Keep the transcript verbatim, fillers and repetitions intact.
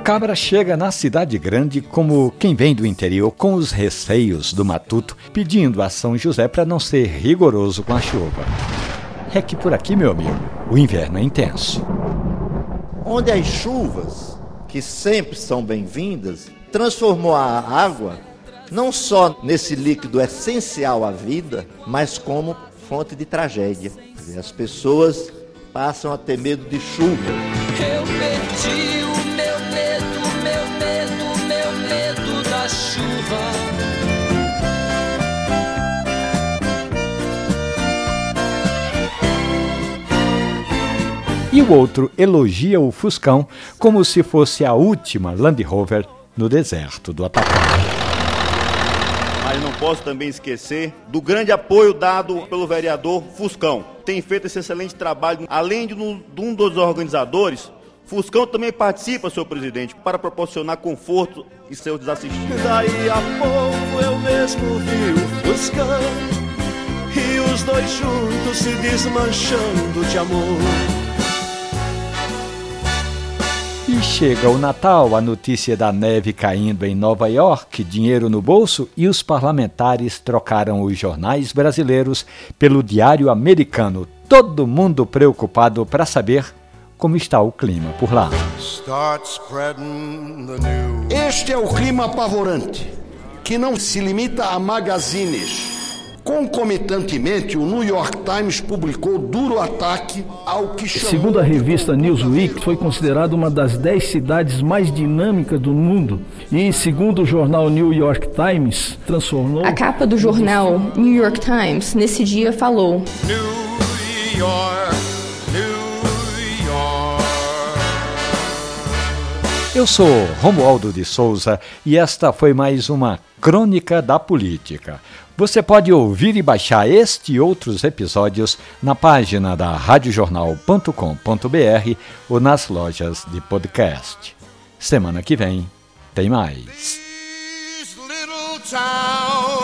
cabra chega na cidade grande como quem vem do interior com os receios do matuto, pedindo a São José para não ser rigoroso com a chuva. É que por aqui, meu amigo, o inverno é intenso. Onde as chuvas, que sempre são bem-vindas, transformou a água não só nesse líquido essencial à vida, mas como fonte de tragédia. As pessoas passam a ter medo de chuva. Eu perdi o meu medo, meu medo, meu medo da chuva. E o outro elogia o Fuscão como se fosse a última Land Rover no deserto do Atacama. Mas não posso também esquecer do grande apoio dado pelo vereador Fuscão. Tem feito esse excelente trabalho. Além de um, de um dos organizadores, Fuscão também participa, senhor presidente, para proporcionar conforto e seus desassistidos. Daí a pouco eu mesmo vi o Fuscão e os dois juntos se desmanchando de amor. E chega o Natal, a notícia da neve caindo em Nova York, dinheiro no bolso, e os parlamentares trocaram os jornais brasileiros pelo diário americano. Todo mundo preocupado para saber como está o clima por lá. Este é o clima apavorante, que não se limita a magazines. Concomitantemente, o New York Times publicou duro ataque ao que chamou... Segundo a revista Newsweek, foi considerada uma das dez cidades mais dinâmicas do mundo. E, segundo o jornal New York Times, transformou... A capa do jornal New York Times, nesse dia, falou... New York, New York. Eu sou Romualdo de Souza e esta foi mais uma Crônica da Política. Você pode ouvir e baixar este e outros episódios na página da rádio jornal ponto com ponto b r ou nas lojas de podcast. Semana que vem tem mais.